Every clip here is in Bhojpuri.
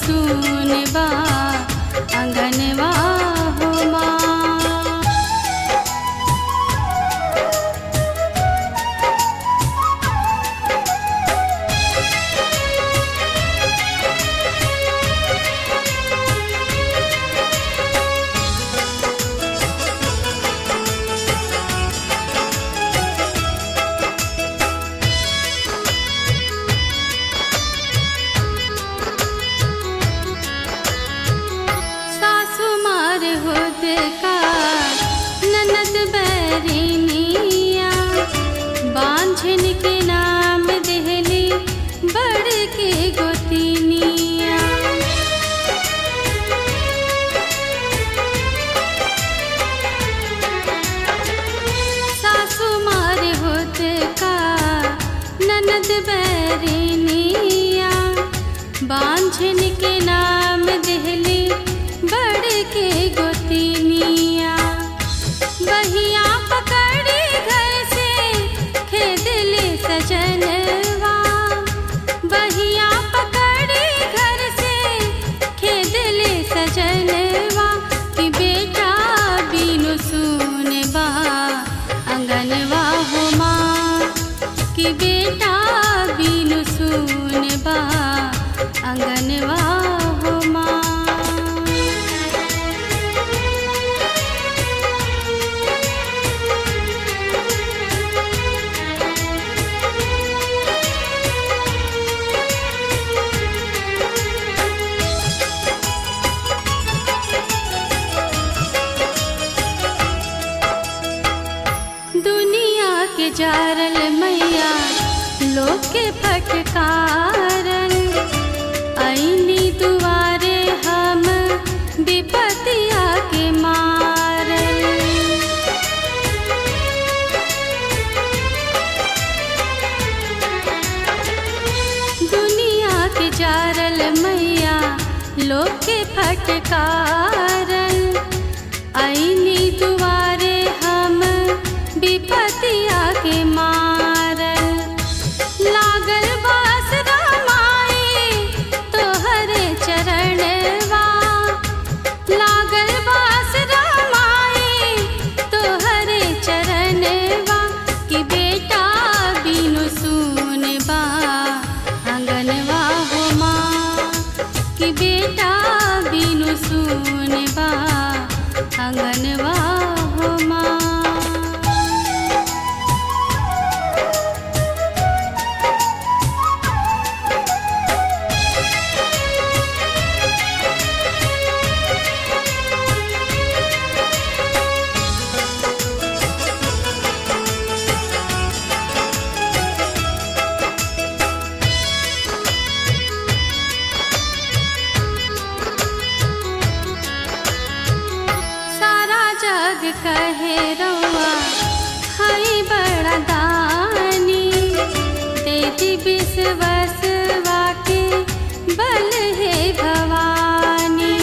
सुन बा अंगनवा हो माँ। बांझन के नाम देहली बड़ के गोतिनिया। सासू मार होत का ननद बैरिनिया। बांझन के नाम देहली बड़ के गोतिनिया। बहिया पकड़ी घर से खेदले सजनवा। बहिया पकड़ी घर से खेदले सजनवा। कि बेटा बिनु सुन बा अंगनवा हो माँ। कि बेटा बिनु सुन बा अंगनवा हो माँ। दुनिया के जारल मैया लोग के फटकारन। आईनी दुआरे हम विपतिया के मारल। दुनिया के जारल मैया लोग के फटकारन। आईनी दुआरे हम विपतिया के मारल। लागल बास रामाई तोहरे चरणवा। लागल बास रामाई तोहरे चरणवा। कि बेटा बिनु सुन बा अंगनवा हो माँ। कि बेटा बिनु सुन बा अंगनवा हो माँ। कहे रउआ हई बड़ा दानी। देती विश्वसवा के बल है भवानी।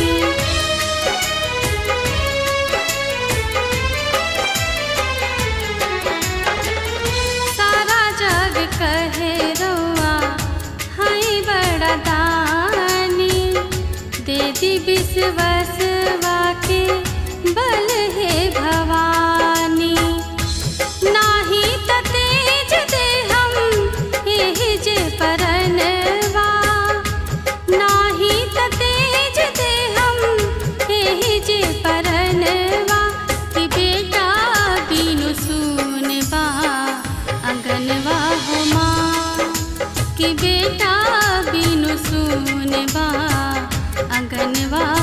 सारा जग कहे रउआ हई बड़ा दानी। देती विश्वसवा के बल है भवानी। नाही त तेज दे हम एहि जे परनवा। नाही त तेज दे हम एहि जे परनवा। कि बेटा बिनु सुन बा अंगनवा हो माँ। कि बेटा बिनु सुन बा अंगनवा